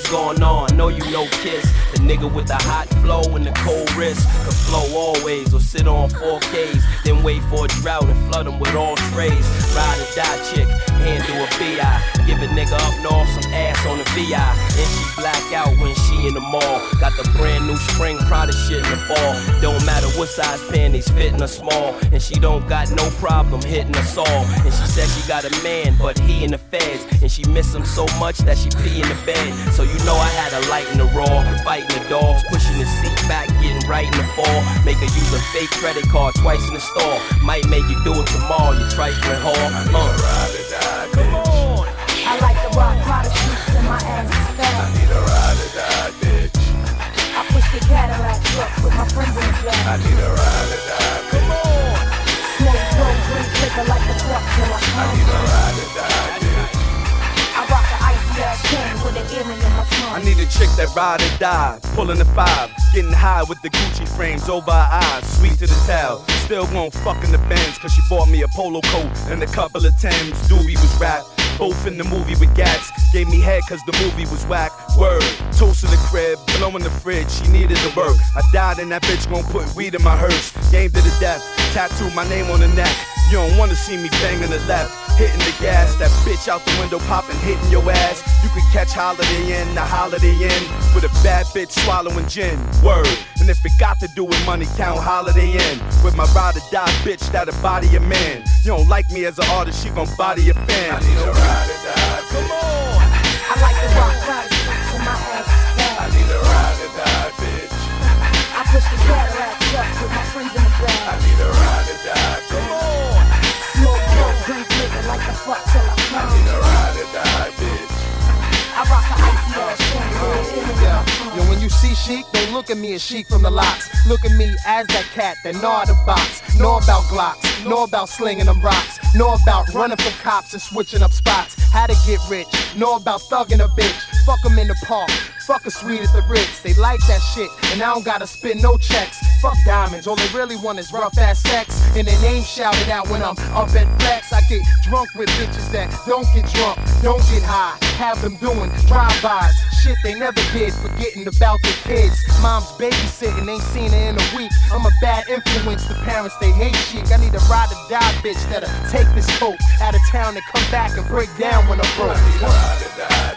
going on? I know you know Kiss, the nigga with the hot flow and the cold wrist. Can flow always or sit on 4Ks, then wait for a drought and flood them with all trays. Ride or die chick, handle a BI. Give a nigga up north some ass on the VI. And she black out when she in the mall. Got the brand new spring Prada shit in the fall. Don't matter what size panties, fitting her small. And she don't got no problem hitting us all. And she said she got a man, but he in the feds. And she miss him so much that she pee in the bed. So you know I had her light in the raw, fighting the dogs, pushing the seat back, getting right in the fall. Make her use a fake credit card twice in the store. Might make you do it tomorrow, you trifling whore. Ride or die, come on. I like to rock Prada suits and my ass is fat. I need a ride or die, bitch. I push the Cadillac truck with my friends in the back. I need a ride or die, bitch. Come on. Smoke, dope, drink liquor like the truck till I come. I need a ride or die, bitch. I rock the icy ass chain with an earring in my tongue. I need a chick that ride or die, pulling the 5, getting high with the Gucci frames over her eyes, sweet to the tail. Still won't fuck in the Benz, cause she bought me a polo coat and a couple of Timbs. Doobie was rap, both in the movie with Gats. Gave me head cause the movie was whack. Word, toast in the crib, blow in the fridge, she needed to work. I died and that bitch gon' put weed in my hearse. Game to the death, tattoo my name on the neck. You don't wanna see me banging the left, hitting the gas. That bitch out the window popping, hitting your ass. You could catch Holiday Inn, the Holiday Inn, with a bad bitch swallowing gin. Word, and if it got to do with money, count Holiday Inn. With my ride or die bitch that'll body a man. You don't like me as an artist, she gon' body a fan. I need a ride or die, Come bitch. on. I like to rock Prada suits and my ass is fat. I need a ride or die, bitch. I push the Cadillac truck with my friends in the I back. need a ride or die, Come bitch. on. Smoke, dope, drink liquor like the fuck till I I come. need a ride or die, bitch. I rock the icy ass chain with an earring in my tongue. Yo, when you see Sheik, don't look at me as Sheik from the locks. Look at me as that cat that gnaw the box. Know about Glocks, know about slinging them rocks. Know about running from cops and switching up spots. How to get rich, know about thugging a bitch. Fuck 'em in the park, fuck a suite at the Ritz. They like that shit, and I don't gotta spit no checks. Fuck diamonds, all they really want is rough ass sex. And their name shouted out when I'm up at flex. I get drunk with bitches that don't get drunk, don't get high. Have them doing drive-bys, shit they never did, forgetting about their kids. Mom's babysitting, ain't seen her in a week. I'm a bad influence, the parents they hate chic. I need a ride or die bitch that'll take this coat out of town and come back and break down when I'm broke. I need a ride or die,